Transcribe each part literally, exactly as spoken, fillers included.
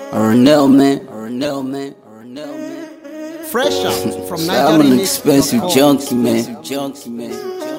Arnell, man. Arnell, man. Arnell, man. Fresh out from I'm an expensive junkie, man. Junkie, man.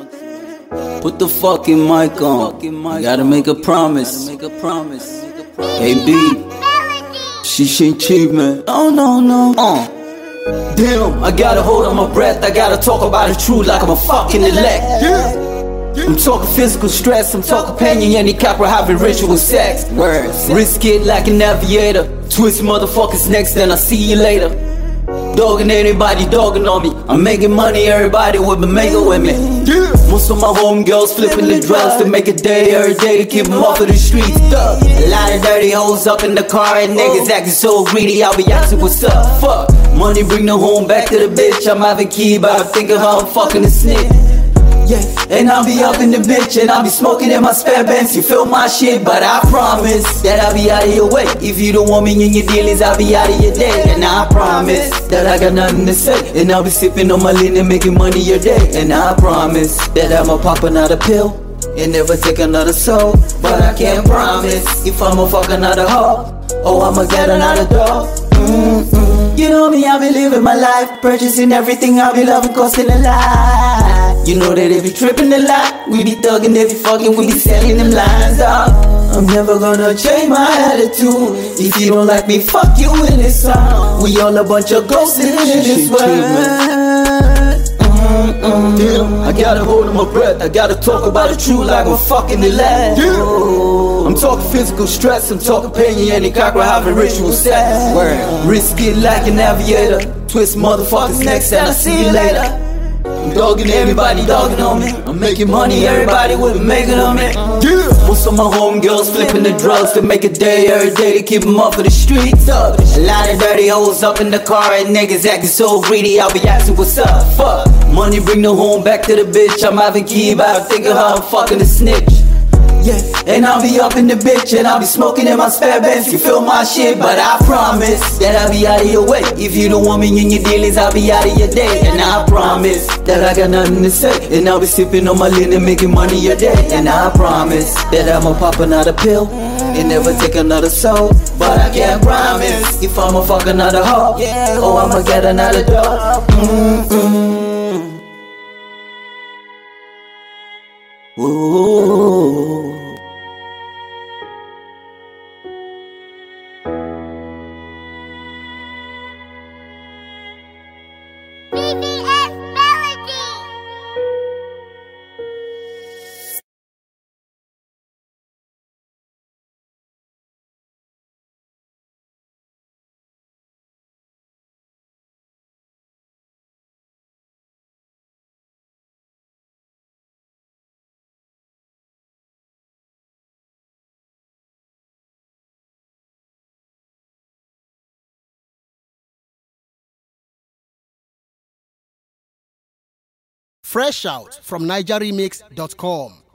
Put the fucking mic on. You gotta make a promise. Make a promise. Hey, B. She ain't cheap, man. Oh, no, no. Uh. Damn, I gotta hold on my breath. I gotta talk about the truth like I'm a fucking elect. Yeah. I'm talking physical stress, I'm talking pain, you handicap, we're having ritual sex. Words. Risk it like an aviator. Twist motherfuckers next, then I'll see you later. Dogging anybody, dogging on me. I'm making money, everybody with me, making with me. Yeah. Most of my homegirls flipping the drugs to make a day every day to keep them off of the streets. Duh. A lot of dirty hoes up in the car and niggas acting so greedy, I'll be asking what's up. Fuck, money bring the home back to the bitch. I'm having key, but I'm thinking how I'm fucking a snitch. Yeah, and I'll be up in the bitch and I'll be smoking in my spare Benz. You feel my shit, but I promise that I'll be out of your way. If you don't want me in your dealings, I'll be out of your day. And I promise that I got nothing to say, and I'll be sipping on my lean and making money your day. And I promise that I'ma pop another pill and never take another soul. But I can't promise if I'ma fuck another hoe, oh, I'ma get another dog. Mm-mm. You know me, I'll be living my life, purchasing everything I'll be loving, costing a lot. You know that if you tripping a lot, we be thugging, if you fucking, we be selling them lines out. I'm never gonna change my attitude. If you don't like me, fuck you in this song. We all a bunch of ghosts in this world. Mm-mm. I gotta hold my breath, I gotta talk about the truth like I'm fucking the lad. Yeah. I'm talking physical stress, I'm talking pain, you any cock, we're having ritual sex. Word. Risk it like an aviator. Twist motherfuckers next, and I'll see you later. I'm dogging everybody, dogging on me. I'm making money, everybody with me, making on me. Yeah. Most of my homegirls flipping the drugs to make a day every day to keep them off of the streets. Uh, a lot of dirty hoes up in the car and niggas acting so greedy, I'll be asking what's up. Fuck, money bring the home back to the bitch. I'm having key, but I'm thinking how I'm fucking a snitch. Yeah, and I'll be up in the bitch and I'll be smoking in my spare Benz. You feel my shit, but I promise that I'll be out of your way. If you don't want me in your dealings, I'll be out of your day. And I promise that I got nothing to say, and I'll be sipping on my lean and making money your day. And I promise that I'ma pop another pill and never take another soul. But I can't promise if I'ma fuck another hoe, oh, I'ma get another dog. Mm-mm. Ooh. Fresh out from niger remix dot com.